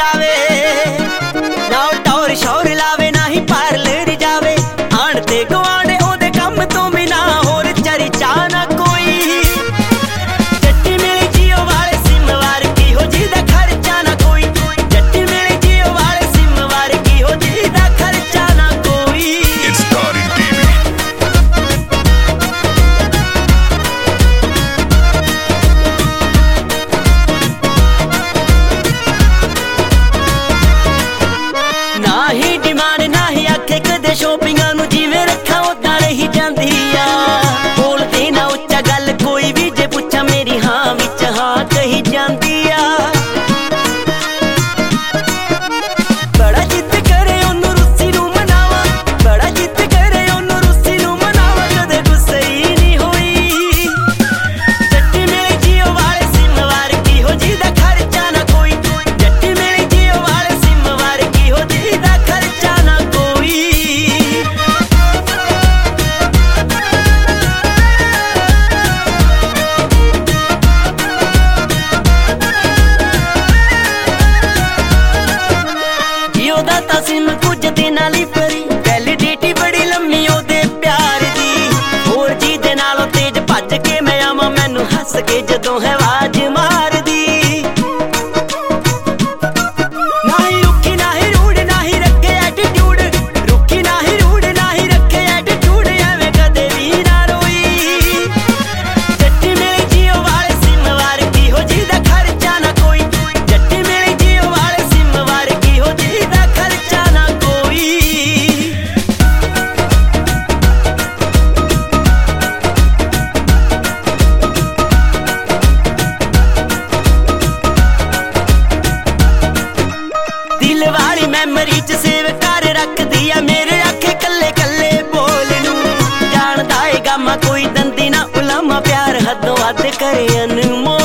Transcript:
जावे ना टौर शौर लावे ना ही पार्लर जावे आंटे गुआंढे ओदे कम तो बिना होर चर्चा ना कोई जट्टी मिली जियो वाले सिमवार की हो जिदा खर्चा ना कोई जट्टी मिली जियो वाले सिमवार की हो जिदा खर्चा ना कोई It's Starting TV. ना ही डिमांड ना ही आखे कदे शॉपिंगां नूं जिवें रखा उदां रही जांदी आ बोलदे ना उच्चा गल कोई भी जे पुछा मेरी हां विच हां कही जांदी आ बड़ा जिद करे ओनू रुस्सी नूं मनावा बड़ा जिद करे ओनू रुस्सी नूं मनावा कदे गुस्से ही नहीं होई जट्टी मिली जियो वाले सिमवार की हो जिदा खर्चा ना कोई जट्टी मिली जियो वाले सिमवार की हो जिदा खर्चा ना कोई जियो दा तां सिम कुछ दिनां लई फरी वैलिडिटी बड़ी लम्मी ओदे प्यार दी 4G दे नालों तेज भज के मैं आवां मैनू हस के जदों है आवाज मारदी ना ही रुखी ना ही रूड ना ही रखे एटीट्यूड रुखी ना ही रूड ना ही रखे एटीट्यूड एवें कदे भी ना रोई जट्टी मिली जियो वाले सिमवार की हो जिदा खर्चा ना कोई जट्टी मिली जियो वाले सिमवार की हो जिदा खर्चा ना कोई दिल वाली मैमरी च सेव कर रखदी आ मेरे आखे कल्ले कल्ले बोल नू जानदा ए गामा कोई दंदी ना उलामा प्यार हदों हद करे अनमोल